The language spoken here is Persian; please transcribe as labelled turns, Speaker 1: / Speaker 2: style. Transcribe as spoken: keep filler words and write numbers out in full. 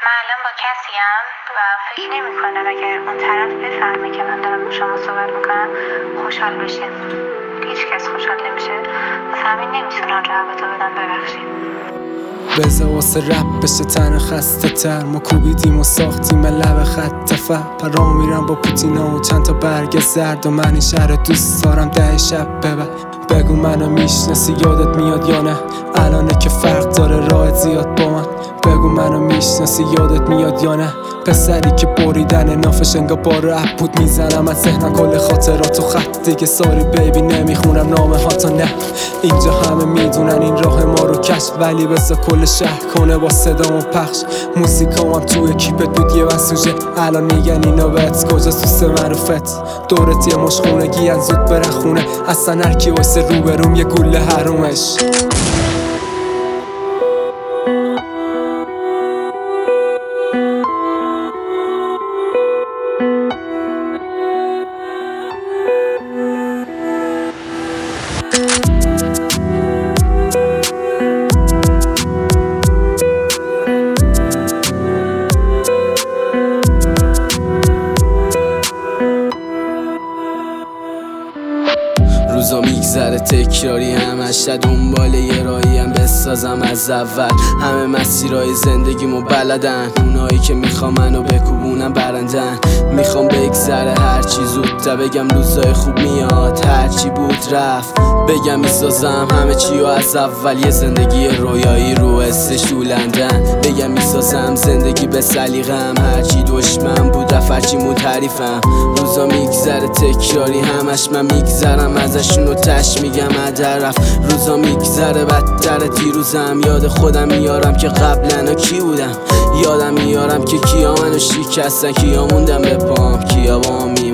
Speaker 1: من الان با کسیم و فکر نمی کنم اگر اون طرف بفهمه که من دارم با شما صحبت میکنم خوشحال بشه. هیچ کس خوشحال نمیشه، واسه همین نمیتونم جوابتو بدم. ببخشید.
Speaker 2: بزه واسه رپ بشه تن خسته تر، ما کوبیدیم و ساختیم لب خط فر. پرام میرم با پوتینا و چند تا برگ زرد و من این شهر دوست دارم ده شب ببر. بگو منو میشناسی یادت میاد یا نه، الانه که فرق داره راحت زیاد با من. بگو منو میشناسی یادت میاد یا نه، پسری که بریدن نافش انگار با رپ بود میزنم از ذهنم کل خاطرات و خط. دیگه ساری بیبی نمیخونم نامه ها تا نه، اینجا همه میدونن این راه ما رو کشف. ولی بسا کل شهر کنه با صدام و پخش. موسیقام هم توی کیپت بود یه وسوژه، الان میگن این نوبت کجاست دوست معروفت. دورت یه مش خونگی از زود بره خونه، اصلا هرکی واسه روبروم یه گوله حرومش.
Speaker 3: روزا میگذره تکراری، همش دنبال یه راهیم بسازم از اول. همه مسیرهای زندگیمو بلدن، اونایی که میخوام منو بکوبونن برندن. میخوام بگذره هرچی زودتر، بگم روزای خوب میاد هرچی بود رفت. بگم میسازم همه چیو از اول، یه زندگی رویایی رو حسش شولندن. بگم میسازم زندگی به سلیقم، هرچی دشمن بود رفت هرچی مود حریفم. روزا میگذره تکراری، همش من میگذرم ازشونو تش میگم هدر رفت. روزا میگذره بدتر دیروزم، یاد خودم میارم که قبلا کی بودم. یادم میارم که کیا منو شکستن، کیا موندم به پام، کیا با